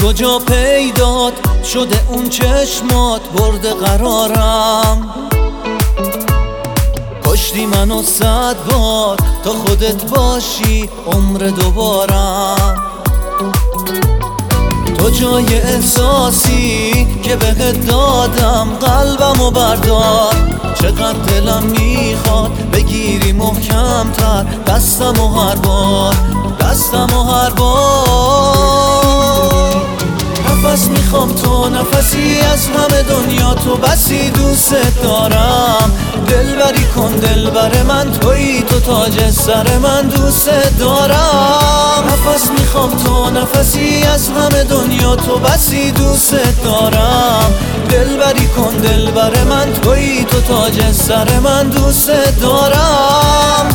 کجا پیدات شده اون چشمات برده قرارم؟ کشتی منو 100 بار تا خودت باشی عمر دوبارم. تو جای احساسی که بهت دادم قلبمو بردار. چقدر دلم میخواد بگیری محکم تر دستمو هر بار، دستمو هر بار. نفس میخوام تو نفسی از همه دنیا، تو بسی دوست دارم. دلبری کن دلبر من تویی، تو تاج سر من دوست دارم. نفس میخوام تو نفسی از همه دنیا، تو بسی دوست دارم. دلبری کن دلبر من تویی، تو تاج سر من دوست دارم.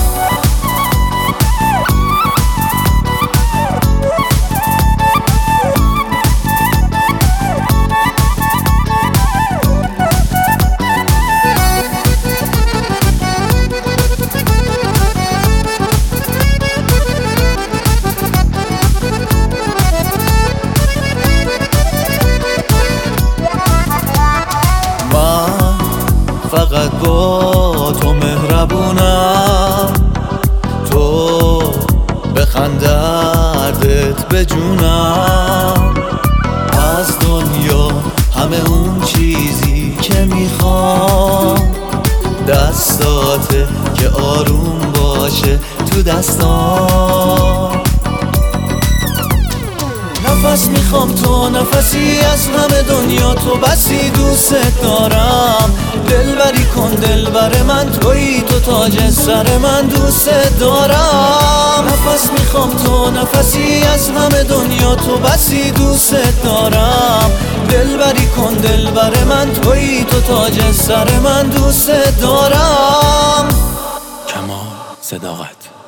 فقط با تو مهربونم، تو بخند دردت بجونم. از دنیا همه اون چیزی که میخوام دستاته که آروم باشه تو دستام. نفس میخوام تو نفسی از همه دنیا، تو بسی دوست دارم. دلبری کن دلبر من تویی، تو تاج سر من دوست دارم. نفس میخوام تو نفسی از همه دنیا، تو بسی دوست دارم. دلبری کن دلبر من تویی، تو تاج سر من دوست دارم. کمال صداقت.